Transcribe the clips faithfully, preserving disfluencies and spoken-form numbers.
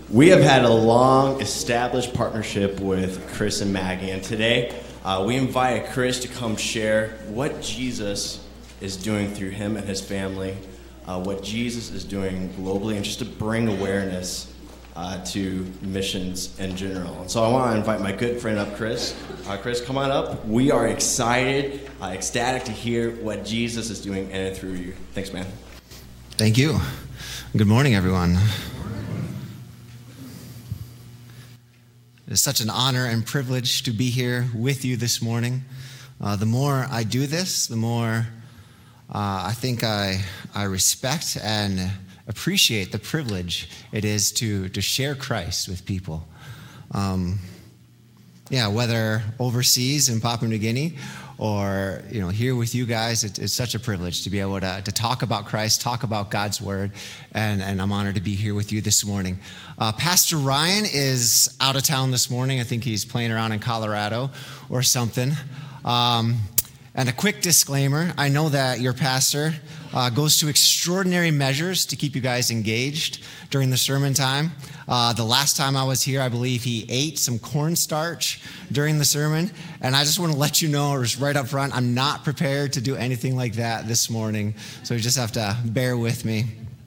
We have had a long established partnership with Chris and Maggie, and today uh, we invited Chris to come share what Jesus is doing through him and his family, uh, what Jesus is doing globally, and just to bring awareness uh, to missions in general. And so I want to invite my good friend up, Chris. Uh, Chris, come on up. We are excited, uh, ecstatic to hear what Jesus is doing in and through you. Thanks, man. Thank you. Good morning, everyone. It's such an honor and privilege to be here with you this morning. Uh, the more I do this, the more uh, I think I I respect and appreciate the privilege it is to to share Christ with people. Um, yeah, whether overseas in Papua New Guinea or you know here with you guys, it, it's such a privilege to be able to, to talk about Christ, talk about God's Word, and, and I'm honored to be here with you this morning. Uh, Pastor Ryan is out of town this morning. I think he's playing around in Colorado or something. Um, and a quick disclaimer, I know that your pastor uh, goes to extraordinary measures to keep you guys engaged during the sermon time. Uh, the last time I was here, I believe he ate some cornstarch during the sermon. And I just want to let you know, just right up front, I'm not prepared to do anything like that this morning. So you just have to bear with me.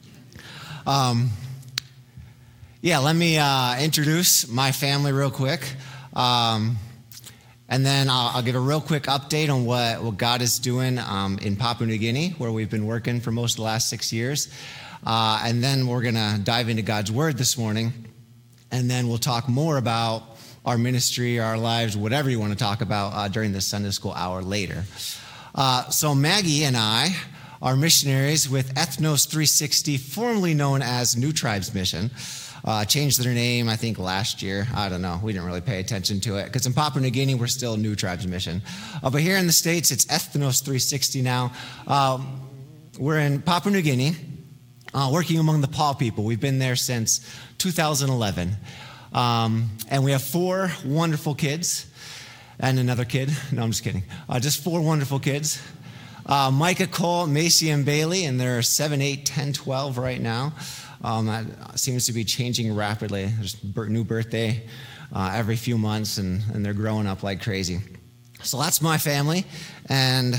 Um, yeah, let me uh, introduce my family real quick. Um, and then I'll, I'll give a real quick update on what, what God is doing um, in Papua New Guinea, where we've been working for most of the last six years. Uh, and then we're going to dive into God's Word this morning. And then we'll talk more about our ministry, our lives, whatever you want to talk about uh, during the Sunday school hour later. Uh, so Maggie and I are missionaries with Ethnos three sixty, formerly known as New Tribes Mission. Uh, changed their name, I think, last year. I don't know. We didn't really pay attention to it because in Papua New Guinea, we're still New Tribes Mission. Uh, but here in the States, it's Ethnos three sixty now. Um, we're in Papua New Guinea. Uh, working among the Paw people. We've been there since two thousand eleven. Um, and we have four wonderful kids and another kid. No, I'm just kidding. Uh, just four wonderful kids. Uh, Micah, Cole, Macy, and Bailey, and they're seven, eight, ten, twelve right now. Um, that seems to be changing rapidly. There's a new birthday uh, every few months, and, and they're growing up like crazy. So that's my family. And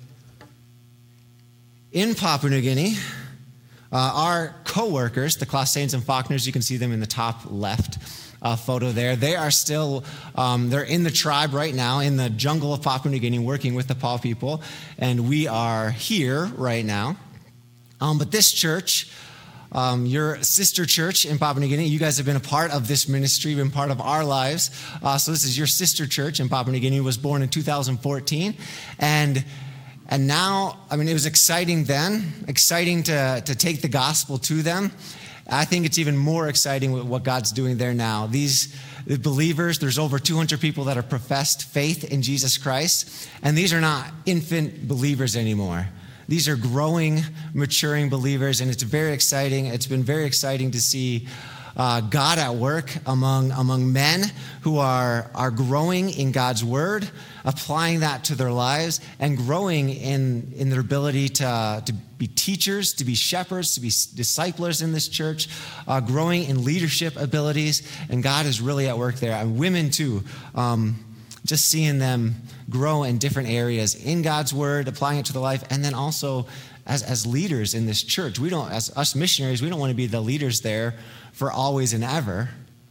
in Papua New Guinea, Uh, our co-workers, the Clausanes and Faulkners, you can see them in the top left uh, photo there. They are still, um, they're in the tribe right now, in the jungle of Papua New Guinea, working with the Paw people, and we are here right now. Um, but this church, um, your sister church in Papua New Guinea, you guys have been a part of this ministry, been part of our lives. Uh, so this is your sister church in Papua New Guinea. It was born in two thousand fourteen, and And now, I mean, it was exciting then, exciting to, to take the gospel to them. I think it's even more exciting with what God's doing there now. These the believers, there's over two hundred people that have professed faith in Jesus Christ, and these are not infant believers anymore. These are growing, maturing believers, and it's very exciting. It's been very exciting to see Uh, God at work among among men who are are growing in God's Word, applying that to their lives, and growing in, in their ability to, to be teachers, to be shepherds, to be disciplers in this church, uh, growing in leadership abilities, and God is really at work there. And women too, um, just seeing them grow in different areas in God's Word, applying it to their life, and then also as, as leaders in this church. We don't, as us missionaries, we don't want to be the leaders there for always and ever.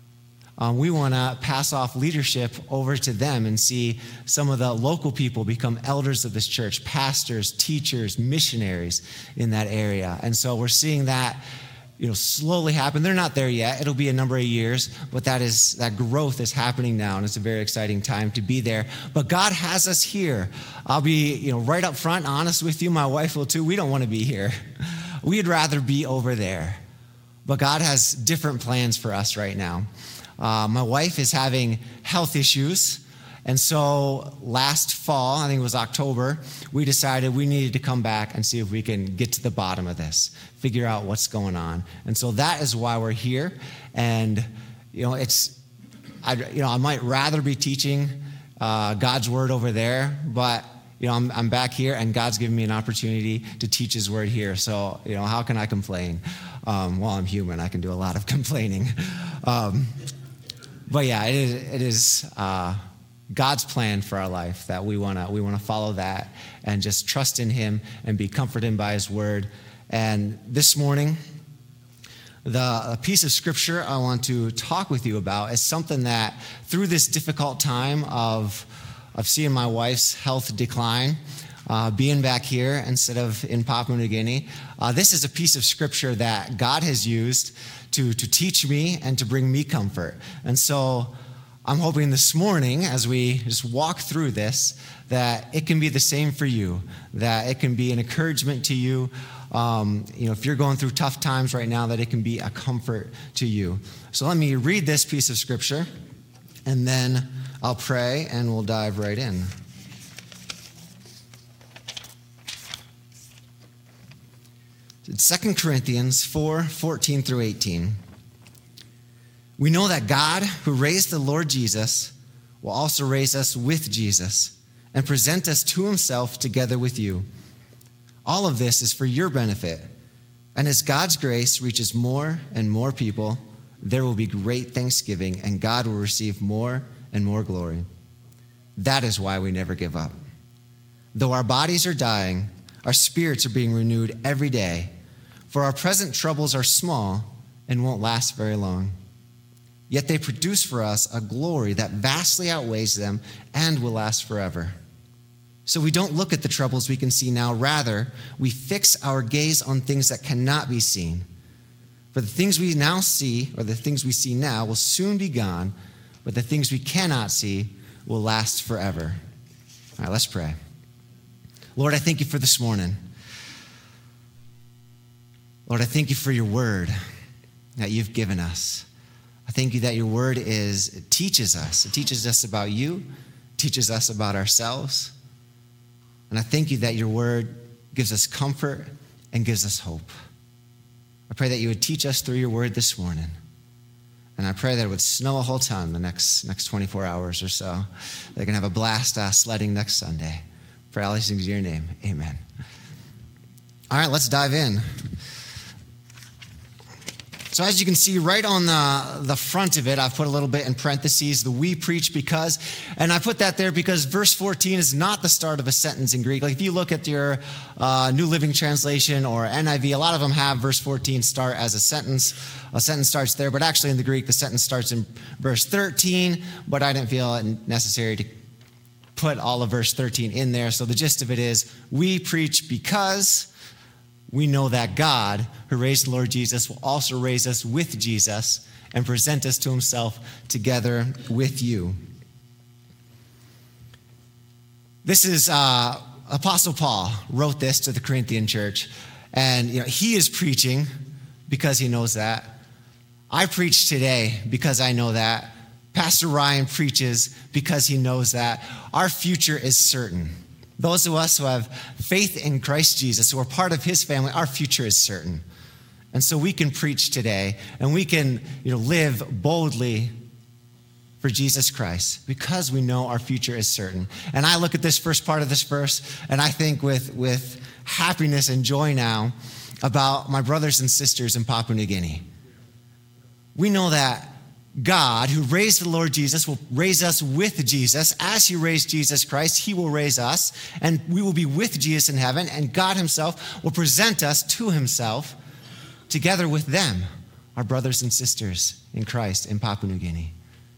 Um, we want to pass off leadership over to them and see some of the local people become elders of this church, pastors, teachers, missionaries in that area. And so we're seeing that, you know, slowly happen. They're not there yet. It'll be a number of years, but that is that growth is happening now, and it's a very exciting time to be there. But God has us here. I'll be, you know, right up front, honest with you. My wife will too. We don't want to be here. We'd rather be over there. But God has different plans for us right now. Uh, my wife is having health issues. And so last fall, I think it was October, we decided we needed to come back and see if we can get to the bottom of this, figure out what's going on. And so that is why we're here. And, you know, it's, I, you know, I might rather be teaching uh, God's Word over there, but you know, I'm, I'm back here, and God's given me an opportunity to teach His Word here. So, you know, how can I complain? Um, well, I'm human. I can do a lot of complaining. Um, but yeah, it is, it is uh, God's plan for our life that we want to we want to follow that and just trust in him and be comforted by his word. And this morning, the piece of scripture I want to talk with you about is something that through this difficult time of, of seeing my wife's health decline, uh, being back here instead of in Papua New Guinea, uh, this is a piece of scripture that God has used to, to teach me and to bring me comfort. And so I'm hoping this morning, as we just walk through this, that it can be the same for you, that it can be an encouragement to you. Um, you know, if you're going through tough times right now, that it can be a comfort to you. So let me read this piece of scripture, and then I'll pray, and we'll dive right in. It's Second Corinthians four, fourteen through eighteen. We know that God, who raised the Lord Jesus, will also raise us with Jesus and present us to himself together with you. All of this is for your benefit. And as God's grace reaches more and more people, there will be great thanksgiving, and God will receive more and more glory. That is why we never give up. Though our bodies are dying, our spirits are being renewed every day. For our present troubles are small and won't last very long. Yet they produce for us a glory that vastly outweighs them and will last forever. So we don't look at the troubles we can see now. Rather, we fix our gaze on things that cannot be seen. For the things we now see, or the things we see now, will soon be gone, but the things we cannot see will last forever. All right, let's pray. Lord, I thank you for this morning. Lord, I thank you for your word that you've given us. I thank you that your word is, it teaches us. It teaches us about you, teaches us about ourselves. And I thank you that your word gives us comfort and gives us hope. I pray that you would teach us through your word this morning. And I pray that it would snow a whole ton the next next twenty-four hours or so. They can have a blast uh, sledding next Sunday. Pray all these things in your name. Amen. All right, let's dive in. So as you can see right on the, the front of it, I've put a little bit in parentheses, the we preach because, and I put that there because verse fourteen is not the start of a sentence in Greek. Like if you look at your uh, New Living Translation or N I V, a lot of them have verse fourteen start as a sentence. A sentence starts there, but actually in the Greek, the sentence starts in verse thirteen, but I didn't feel it necessary to put all of verse thirteen in there. So the gist of it is, we preach because we know that God, who raised the Lord Jesus, will also raise us with Jesus and present us to himself together with you. This is uh, Apostle Paul wrote this to the Corinthian church, and you know he is preaching because he knows that. I preach today because I know that. Pastor Ryan preaches because he knows that. Our future is certain. Those of us who have faith in Christ Jesus, who are part of his family, our future is certain. And so we can preach today, and we can, you know, live boldly for Jesus Christ because we know our future is certain. And I look at this first part of this verse, and I think with, with happiness and joy now about my brothers and sisters in Papua New Guinea. We know that God, who raised the Lord Jesus, will raise us with Jesus. As he raised Jesus Christ, he will raise us, and we will be with Jesus in heaven, and God himself will present us to himself together with them, our brothers and sisters in Christ in Papua New Guinea.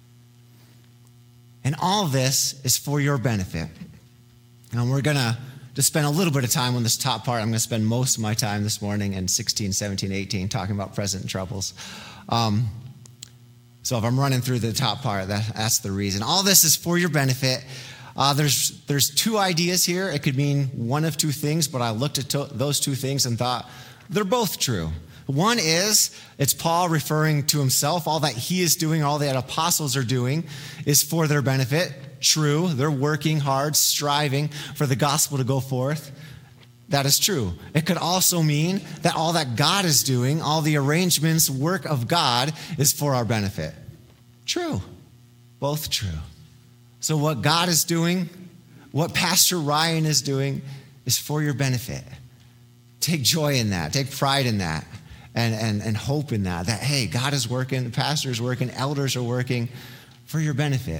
And all of this is for your benefit. And we're going to just spend a little bit of time on this top part. I'm going to spend most of my time this morning in sixteen, seventeen, eighteen talking about present troubles. Um, So if I'm running through the top part, that, that's the reason. All this is for your benefit. Uh, there's there's two ideas here. It could mean one of two things, but I looked at to, those two things and thought they're both true. One is, it's Paul referring to himself. All that he is doing, all that apostles are doing is for their benefit. True, they're working hard, striving for the gospel to go forth. That is true. It could also mean that all that God is doing, all the arrangements, work of God, is for our benefit. True. Both true. So what God is doing, what Pastor Ryan is doing, is for your benefit. Take joy in that. Take pride in that. and, and, and hope in that, that, hey, God is working, the pastor is working, elders are working for your benefit.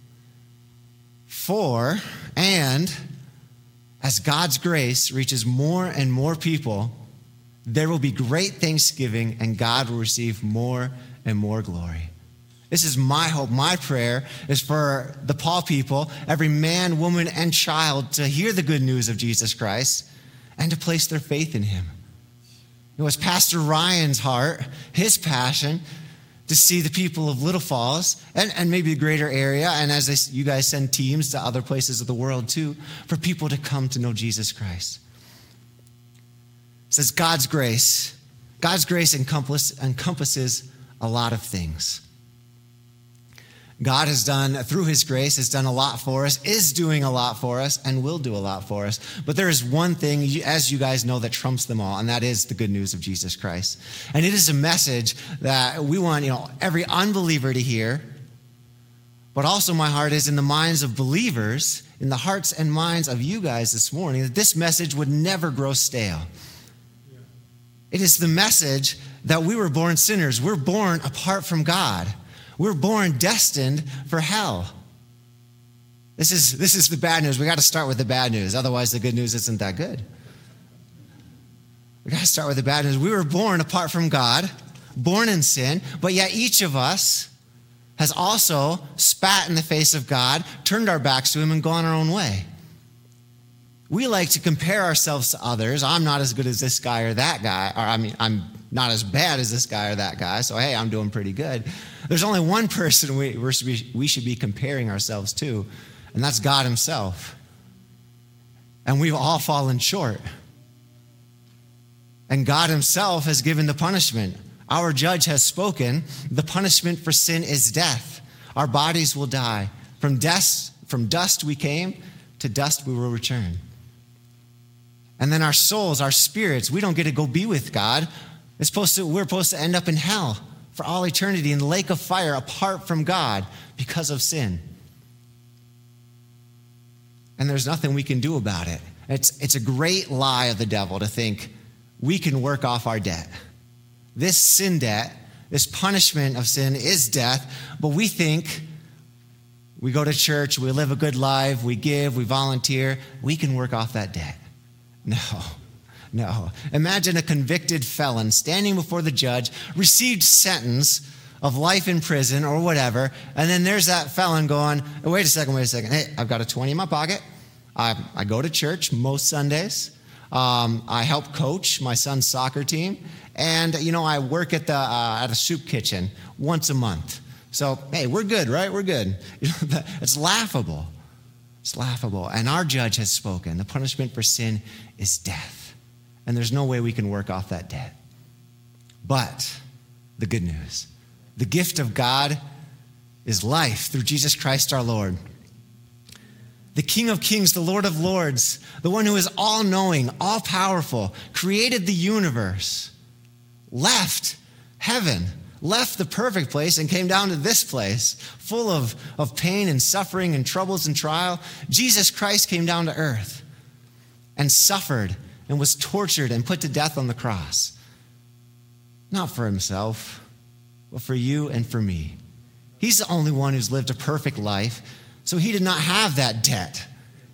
For, and as God's grace reaches more and more people, there will be great thanksgiving and God will receive more and more glory. This is my hope. My prayer is for the Paul people, every man, woman, and child to hear the good news of Jesus Christ and to place their faith in him. It was Pastor Ryan's heart, his passion, to see the people of Little Falls and, and maybe the greater area, and as they, you guys send teams to other places of the world too, for people to come to know Jesus Christ. It says God's grace. God's grace encompass, encompasses a lot of things. God has done, through his grace, has done a lot for us, is doing a lot for us, and will do a lot for us. But there is one thing, as you guys know, that trumps them all, and that is the good news of Jesus Christ. And it is a message that we want, you know, every unbeliever to hear. But also my heart is in the minds of believers, in the hearts and minds of you guys this morning, that this message would never grow stale. It is the message that we were born sinners. We're born apart from God. We're born destined for hell. This is, this is the bad news. We got to start with the bad news. Otherwise, the good news isn't that good. We got to start with the bad news. We were born apart from God, born in sin, but yet each of us has also spat in the face of God, turned our backs to him, and gone our own way. We like to compare ourselves to others. I'm not as good as this guy or that guy. Or I mean, I'm not as bad as this guy or that guy. So, hey, I'm doing pretty good. There's only one person we, we're, we should be comparing ourselves to, and that's God himself. And we've all fallen short. And God himself has given the punishment. Our judge has spoken. The punishment for sin is death. Our bodies will die. From dust, from dust we came, to dust we will return. And then our souls, our spirits, we don't get to go be with God. It's supposed to, we're supposed to end up in hell for all eternity in the lake of fire apart from God because of sin. And there's nothing we can do about it. It's, it's a great lie of the devil to think we can work off our debt. This sin debt, this punishment of sin is death, but we think we go to church, we live a good life, we give, we volunteer, we can work off that debt. No, no. Imagine a convicted felon standing before the judge, received sentence of life in prison or whatever, and then there's that felon going, wait a second, wait a second. Hey, I've got a twenty in my pocket. I, I go to church most Sundays. Um, I help coach my son's soccer team. And, you know, I work at the uh, at a soup kitchen once a month. So, hey, we're good, right? We're good. You know, it's laughable. It's laughable. And our judge has spoken. The punishment for sin is death. And there's no way we can work off that debt. But the good news, the gift of God is life through Jesus Christ our Lord. The King of Kings, the Lord of Lords, the one who is all-knowing, all-powerful, created the universe, left heaven, left the perfect place and came down to this place full of, of pain and suffering and troubles and trial. Jesus Christ came down to earth and suffered and was tortured and put to death on the cross. Not for himself, but for you and for me. He's the only one who's lived a perfect life, so he did not have that debt.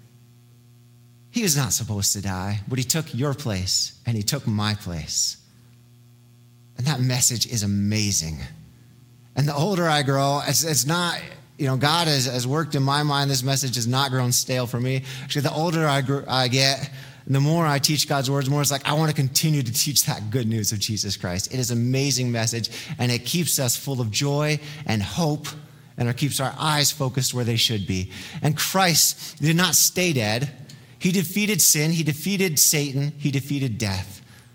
He was not supposed to die, but he took your place and he took my place. And that message is amazing. And the older I grow, it's, it's not, you know, God has, has worked in my mind. This message has not grown stale for me. Actually, the older I, grew, I get, the more I teach God's words, the more it's like I want to continue to teach that good news of Jesus Christ. It is an amazing message, and it keeps us full of joy and hope, and it keeps our eyes focused where they should be. And Christ did not stay dead. He defeated sin. He defeated Satan. He defeated death.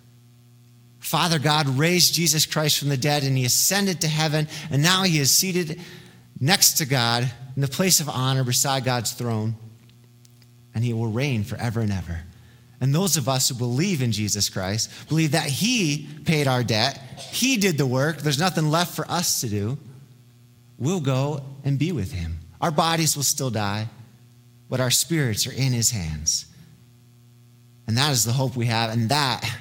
Father God raised Jesus Christ from the dead, and he ascended to heaven, and now he is seated next to God in the place of honor beside God's throne, and he will reign forever and ever. And those of us who believe in Jesus Christ, believe that he paid our debt, he did the work, there's nothing left for us to do, we'll go and be with him. Our bodies will still die, but our spirits are in his hands. And that is the hope we have, and that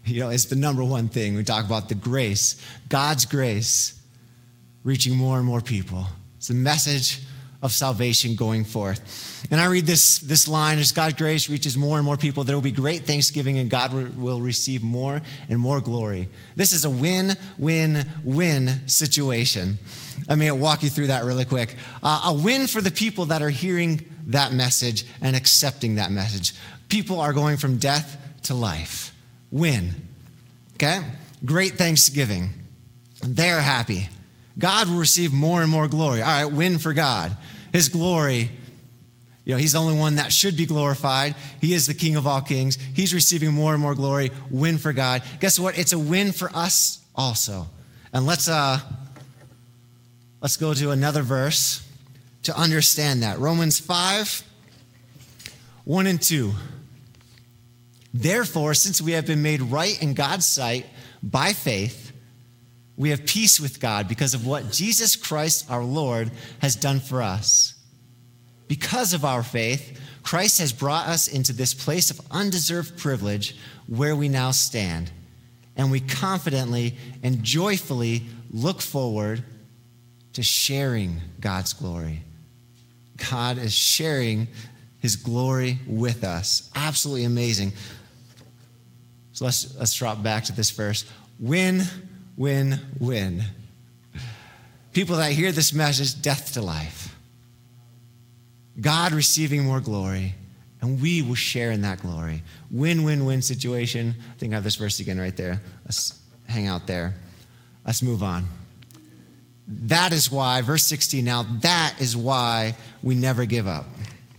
you know, is the number one thing. We talk about the grace, God's grace, reaching more and more people. It's the message of salvation going forth. And I read this, this line, as God's grace reaches more and more people, there will be great thanksgiving and God will receive more and more glory. This is a win-win-win situation. Let me walk you through that really quick. Uh, a win for the people that are hearing that message and accepting that message. People are going from death to life. Win. Okay? Great thanksgiving. They're happy. God will receive more and more glory. All right, win for God. His glory, you know, he's the only one that should be glorified. He is the King of all kings. He's receiving more and more glory. Win for God. Guess what? It's a win for us also. And let's uh, let's go to another verse to understand that. Romans five, one and two. Therefore, since we have been made right in God's sight by faith, we have peace with God because of what Jesus Christ our Lord has done for us. Because of our faith, Christ has brought us into this place of undeserved privilege where we now stand. And we confidently and joyfully look forward to sharing God's glory. God is sharing his glory with us. Absolutely amazing. So let's, let's drop back to this verse. Win, win, win. People that hear this message, death to life. God receiving more glory, and we will share in that glory. Win, win, win situation. I think I have this verse again right there. Let's hang out there. Let's move on. That is why, verse sixteen, now that is why we never give up.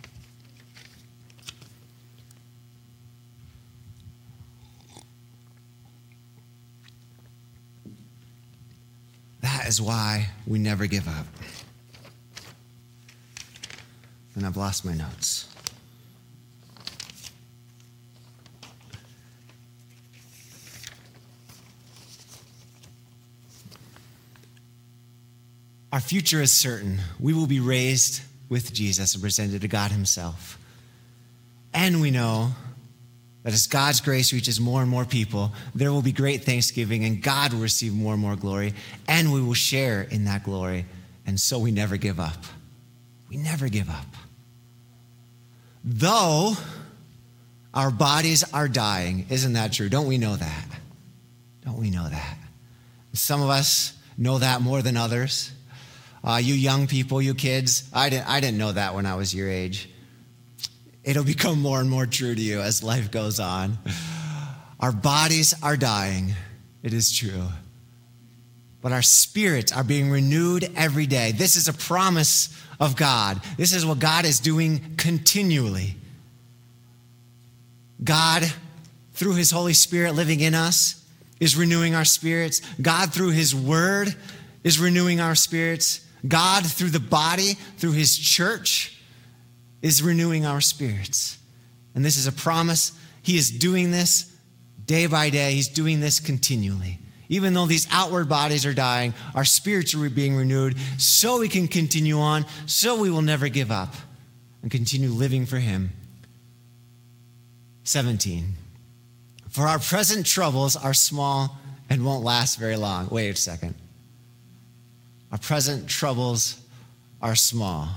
That is why we never give up. And I've lost my notes. Our future is certain. We will be raised with Jesus and presented to God himself. And we know that as God's grace reaches more and more people, there will be great thanksgiving and God will receive more and more glory, and we will share in that glory. And so we never give up. We never give up. Though our bodies are dying, isn't that true? Don't we know that? Don't we know that? Some of us know that more than others. Uh, you young people, you kids, I didn't, I didn't know that when I was your age. It'll become more and more true to you as life goes on. Our bodies are dying. It is true. But our spirits are being renewed every day. This is a promise of God. This is what God is doing continually. God, through his Holy Spirit living in us, is renewing our spirits. God, through his word, is renewing our spirits. God, through the body, through his church, is renewing our spirits. And this is a promise. He is doing this day by day. He's doing this continually. Even though these outward bodies are dying, our spirits are being renewed so we can continue on, so we will never give up and continue living for him. seventeen. For our present troubles are small and won't last very long. Wait a second. Our present troubles are small.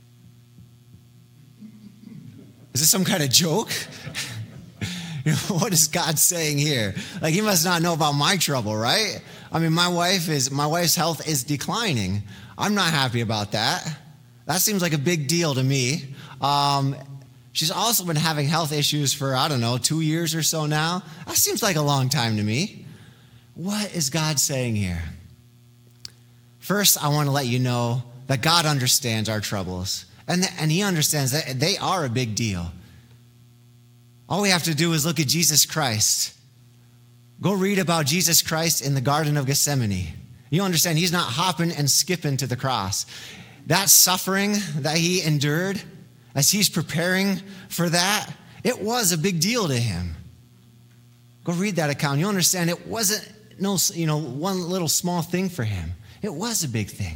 Is this some kind of joke? You know, what is God saying here? Like, he must not know about my trouble, right? I mean, my wife is my wife's health is declining. I'm not happy about that. That seems like a big deal to me. Um, she's also been having health issues for, I don't know, two years or so now. That seems like a long time to me. What is God saying here? First, I want to let you know that God understands our troubles. And, and he understands that they are a big deal. All we have to do is look at Jesus Christ. Go read about Jesus Christ in the Garden of Gethsemane. You understand he's not hopping and skipping to the cross. That suffering that he endured as he's preparing for that, it was a big deal to him. Go read that account. You understand it wasn't no, you know, one little small thing for him. It was a big thing.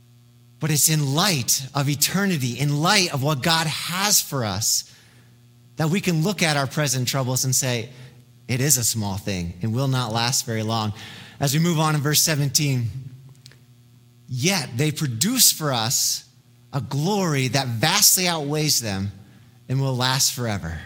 But it's in light of eternity, in light of what God has for us, that we can look at our present troubles and say, it is a small thing and will not last very long. As we move on in verse seventeen, yet they produce for us a glory that vastly outweighs them and will last forever.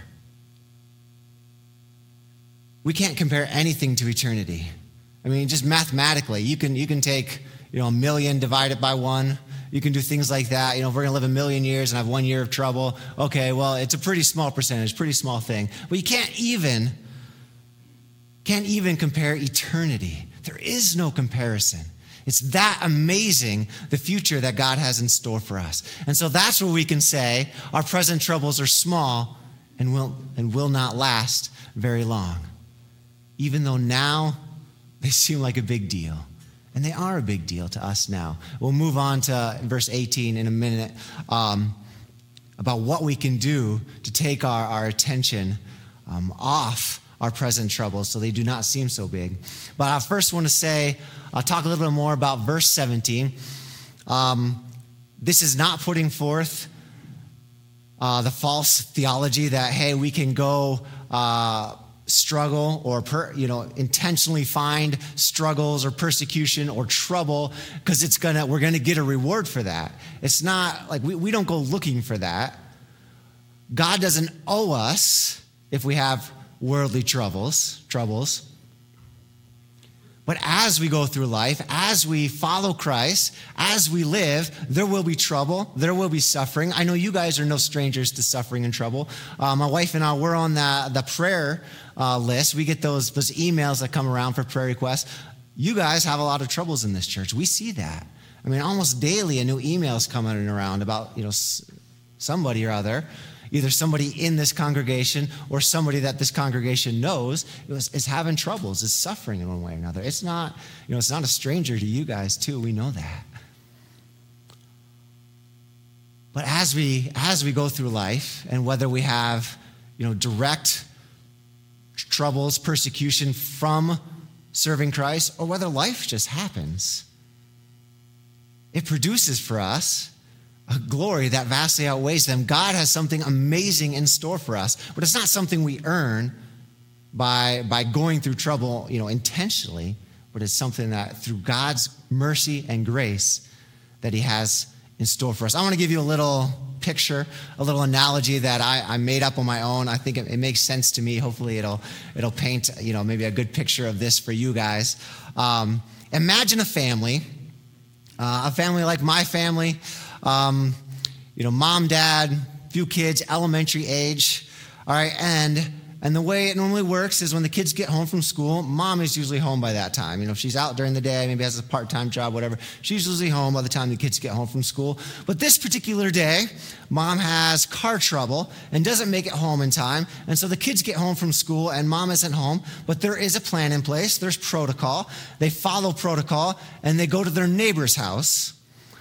We can't compare anything to eternity. I mean, just mathematically, you can you can take, you know, a million divided by one. You can do things like that. You know, if we're going to live a million years and have one year of trouble, okay, well, it's a pretty small percentage, pretty small thing. But you can't even, can't even compare eternity. There is no comparison. It's that amazing, the future that God has in store for us. And so that's where we can say our present troubles are small and will, and will not last very long. Even though now they seem like a big deal. And they are a big deal to us now. We'll move on to verse eighteen in a minute um, about what we can do to take our, our attention um, off our present troubles so they do not seem so big. But I first want to say, I'll talk a little bit more about verse seventeen. Um, this is not putting forth uh, the false theology that, hey, we can go uh, struggle or per, you know intentionally find struggles or persecution or trouble because it's gonna we're gonna get a reward for that. It's not like we, we don't go looking for that. God doesn't owe us if we have worldly troubles, troubles. But as we go through life, as we follow Christ, as we live, there will be trouble, there will be suffering. I know you guys are no strangers to suffering and trouble. Uh, my wife and I, we're on the, the prayer uh, list. We get those, those emails that come around for prayer requests. You guys have a lot of troubles in this church. We see that. I mean, almost daily a new email is coming around about, you know, somebody or other. Either somebody in this congregation or somebody that this congregation knows is, is having troubles, is suffering in one way or another. It's not, you know, it's not a stranger to you guys too. We know that. But as we as we go through life, and whether we have, you know, direct troubles, persecution from serving Christ, or whether life just happens, it produces for us a glory that vastly outweighs them. God has something amazing in store for us, but it's not something we earn by, by going through trouble, you know, intentionally, but it's something that through God's mercy and grace that he has in store for us. I want to give you a little picture, a little analogy that I, I made up on my own. I think it, it makes sense to me. Hopefully it'll, it'll paint, you know, maybe a good picture of this for you guys. Um, imagine a family, uh, a family like my family. Um, you know, mom, dad, few kids, elementary age. All right, and and the way it normally works is when the kids get home from school, mom is usually home by that time. You know, if she's out during the day, maybe has a part-time job, whatever, she's usually home by the time the kids get home from school. But this particular day, mom has car trouble and doesn't make it home in time. And so the kids get home from school and mom isn't home, but there is a plan in place. There's protocol. They follow protocol and they go to their neighbor's house.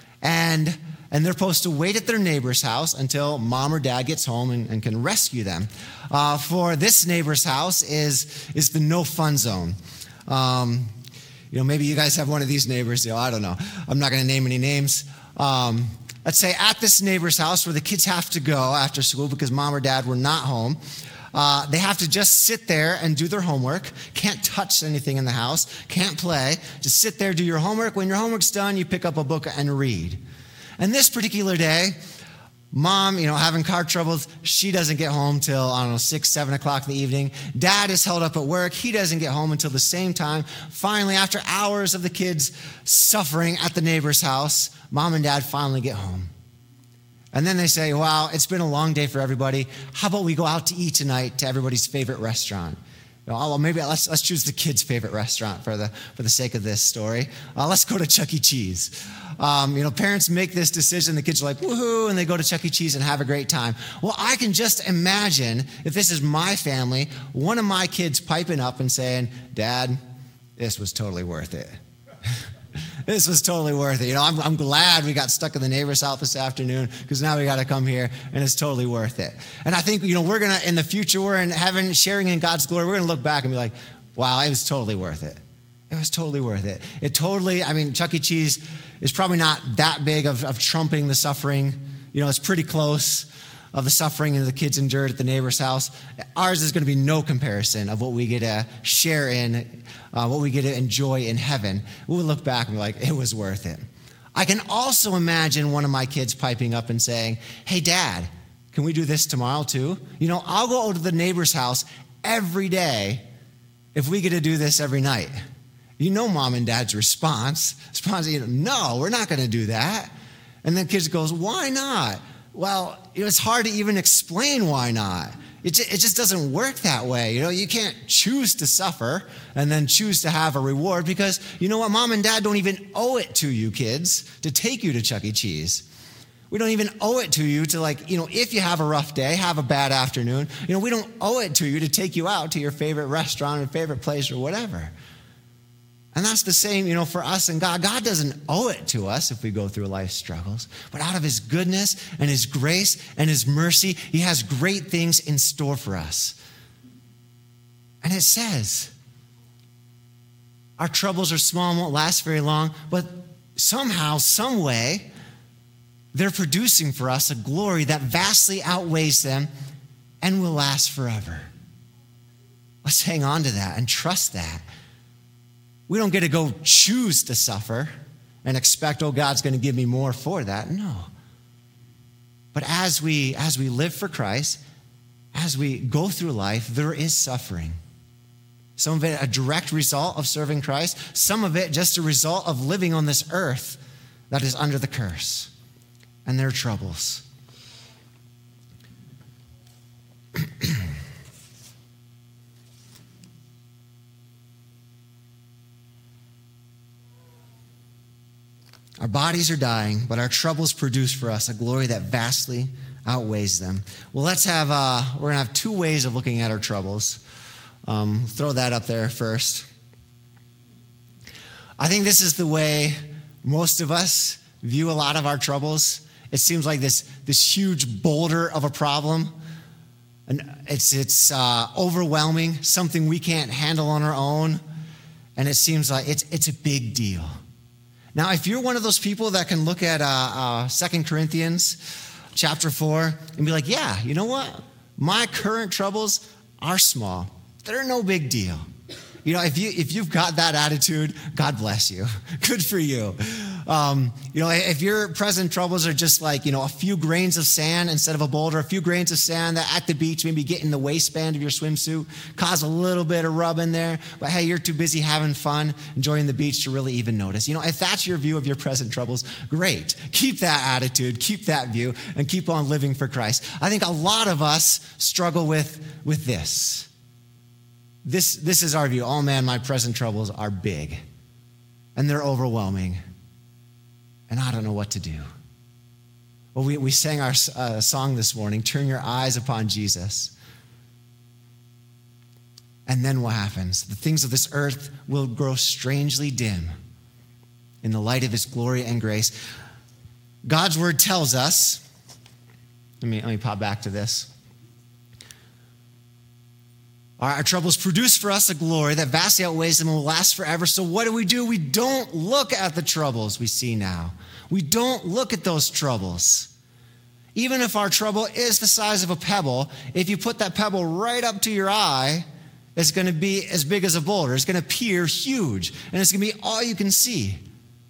And And they're supposed to wait at their neighbor's house until mom or dad gets home and, and can rescue them. Uh, for this neighbor's house is, is the no fun zone. Um, you know, maybe you guys have one of these neighbors. You know, I don't know. I'm not going to name any names. Um, let's say at this neighbor's house where the kids have to go after school because mom or dad were not home. Uh, they have to just sit there and do their homework. Can't touch anything in the house. Can't play. Just sit there, do your homework. When your homework's done, you pick up a book and read. And this particular day, mom, you know, having car troubles, she doesn't get home till, I don't know, six, seven o'clock in the evening. Dad is held up at work. He doesn't get home until the same time. Finally, after hours of the kids suffering at the neighbor's house, mom and dad finally get home. And then they say, wow, it's been a long day for everybody. How about we go out to eat tonight to everybody's favorite restaurant? You know, oh, maybe let's let's choose the kids' favorite restaurant for the for the sake of this story. Uh, let's go to Chuck E. Cheese. Um, you know, parents make this decision. The kids are like, woohoo, and they go to Chuck E. Cheese and have a great time. Well, I can just imagine if this is my family, one of my kids piping up and saying, Dad, this was totally worth it. This was totally worth it. You know, I'm, I'm glad we got stuck in the neighbor's house this afternoon because now we got to come here and it's totally worth it. And I think, you know, we're going to, in the future, we're in heaven sharing in God's glory. We're going to look back and be like, wow, it was totally worth it. It was totally worth it. It totally, I mean, Chuck E. Cheese is probably not that big of, of trumping the suffering. You know, it's pretty close. of the suffering that the kids endured at the neighbor's house, ours is going to be no comparison of what we get to share in, uh, what we get to enjoy in heaven. We'll look back and be like, it was worth it. I can also imagine one of my kids piping up and saying, hey, Dad, can we do this tomorrow too? You know, I'll go to the neighbor's house every day if we get to do this every night. You know Mom and Dad's response. Response, you know, no, we're not going to do that. And then kids goes, why not? Well, you know, it's hard to even explain why not. It just, it just doesn't work that way. You know, you can't choose to suffer and then choose to have a reward because, you know what, Mom and Dad don't even owe it to you, kids, to take you to Chuck E. Cheese. We don't even owe it to you to, like, you know, if you have a rough day, have a bad afternoon, you know, we don't owe it to you to take you out to your favorite restaurant or favorite place or whatever. And that's the same, you know, for us and God. God doesn't owe it to us if we go through life's struggles. But out of his goodness and his grace and his mercy, he has great things in store for us. And it says, our troubles are small and won't last very long, but somehow, some way, they're producing for us a glory that vastly outweighs them and will last forever. Let's hang on to that and trust that. We don't get to go choose to suffer and expect, oh, God's going to give me more for that. No. But as we, as we live for Christ, as we go through life, there is suffering. Some of it a direct result of serving Christ. Some of it just a result of living on this earth that is under the curse. And their troubles. Our bodies are dying, but our troubles produce for us a glory that vastly outweighs them. Well, let's have, uh, we're going to have two ways of looking at our troubles. Um, throw that up there first. I think this is the way most of us view a lot of our troubles. It seems like this, this huge boulder of a problem. And it's, it's uh, overwhelming, something we can't handle on our own. And it seems like it's, it's a big deal. Now, if you're one of those people that can look at uh, uh, Second Corinthians chapter four and be like, yeah, you know what? My current troubles are small. They're no big deal. You know, if, you, if you've got that attitude, God bless you. Good for you. Um, you know, if your present troubles are just like, you know, a few grains of sand instead of a boulder, a few grains of sand that at the beach maybe get in the waistband of your swimsuit, cause a little bit of rub in there, but hey, you're too busy having fun, enjoying the beach to really even notice. You know, if that's your view of your present troubles, great. Keep that attitude, keep that view, and keep on living for Christ. I think a lot of us struggle with, with this. This, this is our view. Oh man, my present troubles are big and they're overwhelming and I don't know what to do. Well, we, we sang our uh, song this morning, Turn Your Eyes Upon Jesus. And then what happens? The things of this earth will grow strangely dim in the light of his glory and grace. God's word tells us, let me, let me pop back to this. Our troubles produce for us a glory that vastly outweighs them and will last forever. So what do we do? We don't look at the troubles we see now. We don't look at those troubles. Even if our trouble is the size of a pebble, if you put that pebble right up to your eye, it's going to be as big as a boulder. It's going to appear huge, and it's going to be all you can see.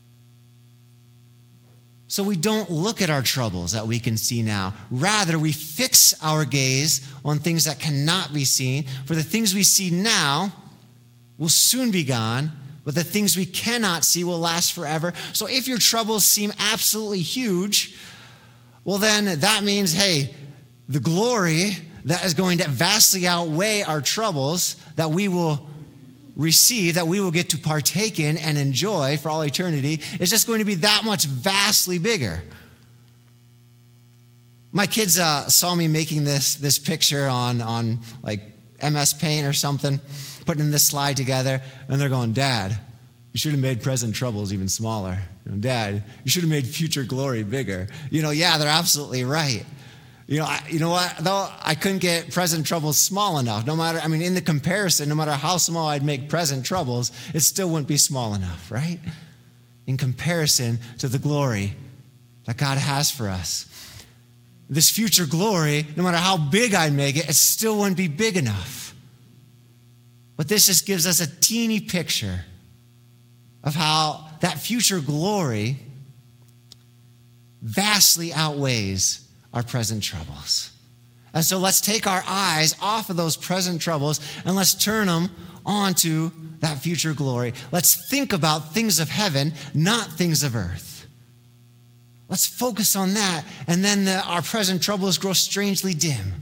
So we don't look at our troubles that we can see now. Rather, we fix our gaze on things that cannot be seen. For the things we see now will soon be gone, but the things we cannot see will last forever. So if your troubles seem absolutely huge, well then that means, hey, the glory that is going to vastly outweigh our troubles that we will receive, that we will get to partake in and enjoy for all eternity, is just going to be that much vastly bigger. My kids uh, saw me making this this picture on, on like M S Paint or something, putting this slide together, and they're going, Dad, you should have made present troubles even smaller. You know, Dad, you should have made future glory bigger. You know, yeah, they're absolutely right. You know, I, you know what, though? I couldn't get present troubles small enough. No matter, I mean, in the comparison, no matter how small I'd make present troubles, it still wouldn't be small enough, right? In comparison to the glory that God has for us. this future glory, no matter how big I make it, it still wouldn't be big enough. But this just gives us a teeny picture of how that future glory vastly outweighs our present troubles. And so let's take our eyes off of those present troubles and let's turn them onto that future glory. Let's think about things of heaven, not things of earth. Let's focus on that, and then the, our present troubles grow strangely dim.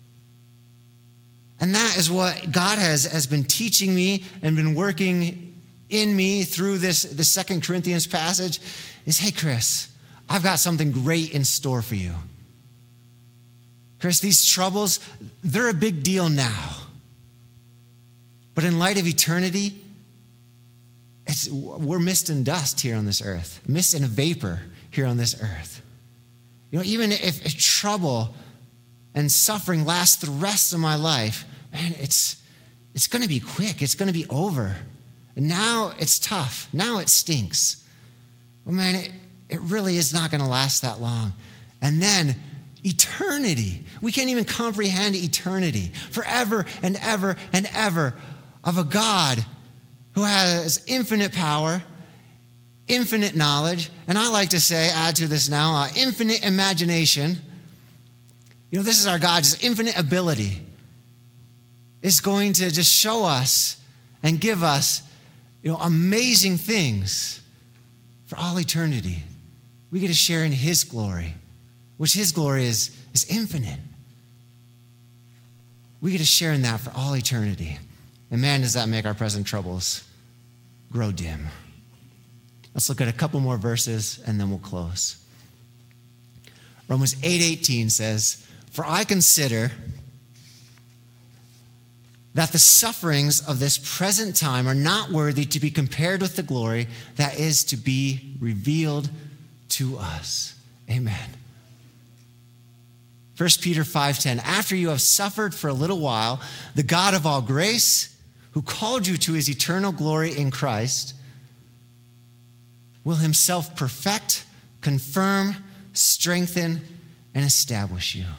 And that is what God has, has been teaching me and been working in me through this, the Second Corinthians passage is, hey, Chris, I've got something great in store for you. Chris, these troubles, they're a big deal now. But in light of eternity, it's, we're mist and dust here on this earth, mist and a vapor here on this earth. You know, even if, if trouble and suffering lasts the rest of my life, man, it's, it's going to be quick. It's going to be over. And now it's tough. Now it stinks. Well, man, it, it really is not going to last that long. And then eternity. We can't even comprehend eternity. Forever and ever and ever of a God who has infinite power, infinite knowledge, and I like to say, add to this now, uh, infinite imagination. You know, this is our God, just infinite ability is going to just show us and give us, you know, amazing things for all eternity. We get to share in his glory, which his glory is, is infinite. We get to share in that for all eternity. And man, does that make our present troubles grow dim. Let's look at a couple more verses and then we'll close. Romans eight eighteen says, "For I consider that the sufferings of this present time are not worthy to be compared with the glory that is to be revealed to us." Amen. First Peter five ten, "After you have suffered for a little while, the God of all grace, who called you to his eternal glory in Christ, will himself perfect, confirm, strengthen, and establish you."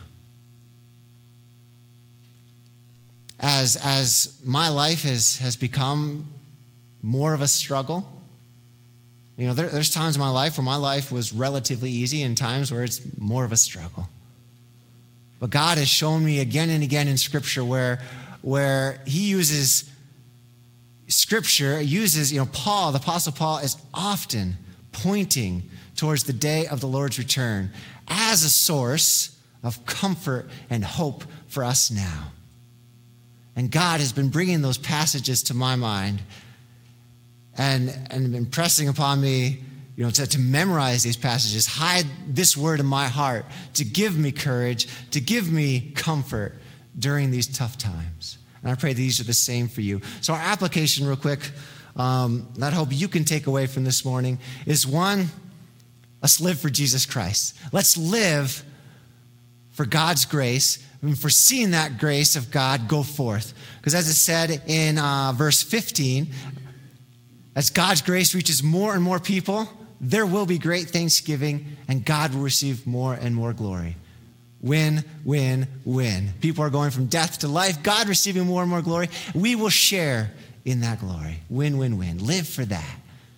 As, as my life has, has become more of a struggle, you know, there, there's times in my life where my life was relatively easy and times where it's more of a struggle. But God has shown me again and again in Scripture where, where he uses Scripture, uses, you know, Paul, the Apostle Paul, is often pointing towards the day of the Lord's return as a source of comfort and hope for us now. And God has been bringing those passages to my mind and, and impressing upon me, you know, to, to memorize these passages, hide this word in my heart, to give me courage, to give me comfort during these tough times. And I pray these are the same for you. So our application real quick, um, that I hope you can take away from this morning is one, let's live for Jesus Christ. Let's live for God's grace and for seeing that grace of God go forth. Because as it said in uh, verse fifteen, as God's grace reaches more and more people, there will be great thanksgiving and God will receive more and more glory. Win, win, win. People are going from death to life. God receiving more and more glory. We will share in that glory. Win, win, win. Live for that.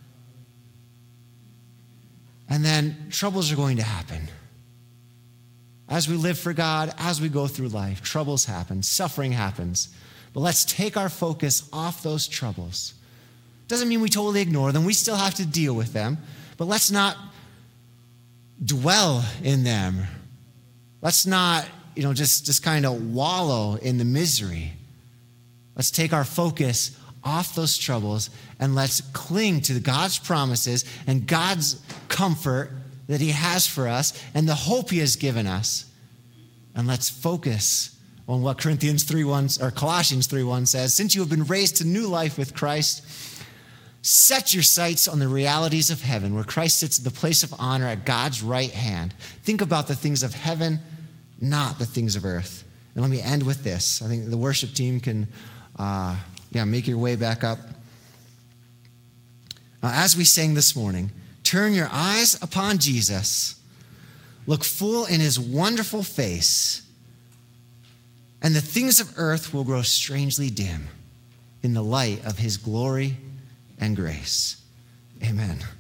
And then troubles are going to happen. As we live for God, as we go through life, troubles happen, suffering happens. But let's take our focus off those troubles. Doesn't mean we totally ignore them. We still have to deal with them. But let's not dwell in them. Let's not, you know, just, just kind of wallow in the misery. Let's take our focus off those troubles and let's cling to God's promises and God's comfort that he has for us and the hope he has given us. And let's focus on what Corinthians three one or Colossians three one says, "Since you have been raised to new life with Christ, set your sights on the realities of heaven, where Christ sits at the place of honor at God's right hand. Think about the things of heaven, not the things of earth." And let me end with this. I think the worship team can, uh, yeah, make your way back up. Uh, as we sang this morning, turn your eyes upon Jesus, look full in his wonderful face, and the things of earth will grow strangely dim in the light of his glory and grace. Amen.